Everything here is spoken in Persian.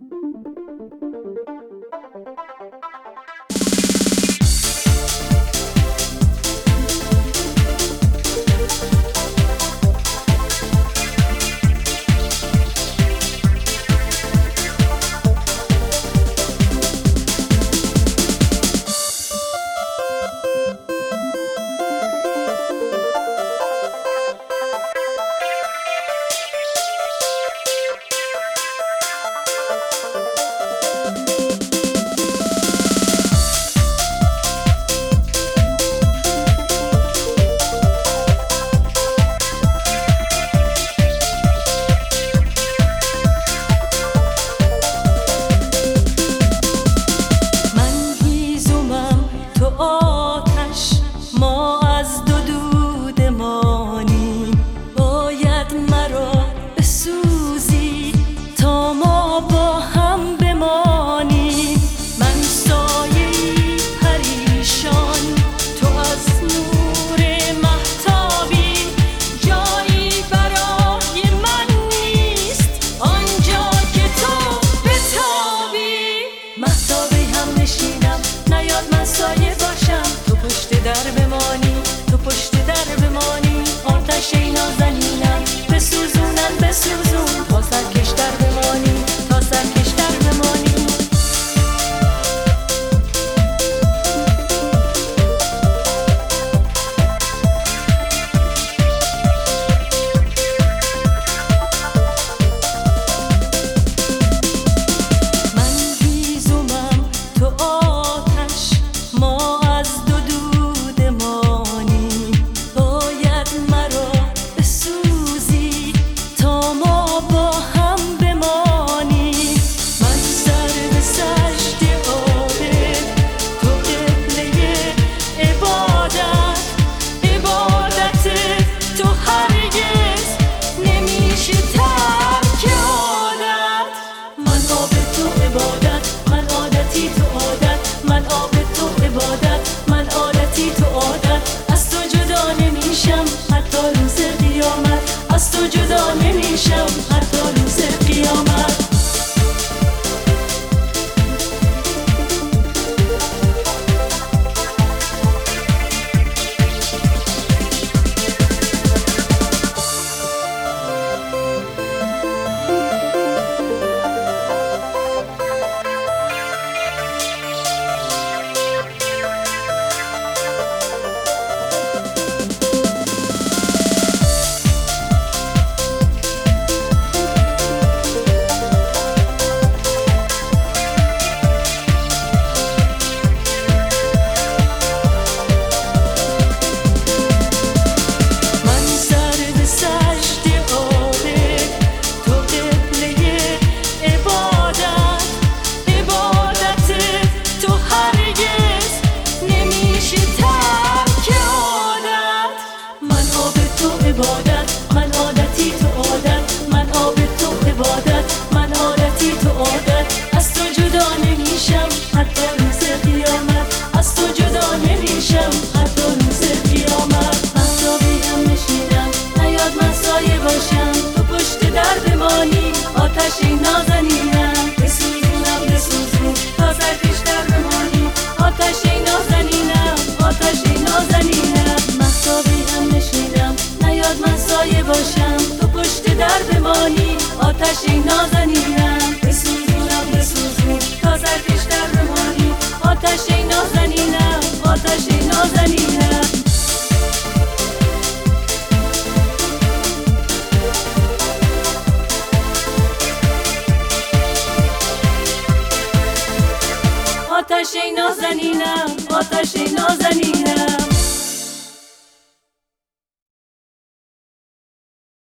بسوزون تا سرکشتر بمانی، تا سرکشتر بمانی. من هیزمم تو آتش، ما از دو دودمانی. باید مرا بسوزی تا ما با هم بمانی. من سر به سجده آره، تو قبله عبادت، عبادت تو هرگز نمیشه ترک عادت. من آب تو عبادت، من عادتی تو عادت. من آب تو عبادت، من عادتی تو عادت. از تو جدا نمیشم حتی روز قیامت، از تو جدا نمیشم حتی روز قیامت. من عادتی تو عادت، من آب تو عبادت، من عادتی تو عادت. از تو جدا نمیشم حتی روز قیامت، از تو جدا نمیشم حتی روز قیامت. مهتابی هم نشیدم نیاد من سایه باشم، تو پشت در بمانی آتشی نازنینم. بسوزونم بسوزون تا سرکشتر بمانی، آتشی نازنینم، آتشی نازنینم. مهتابی هم نشیدم نیاد من سایه باشم، تو پشت در بمانی آتشی نازنینم. بسوزونم بسوزون تا سرکشتر بمانی، آتشی نازنینم، آتشی نازنینم. آتشی نازنینم، آتشی نازنینم.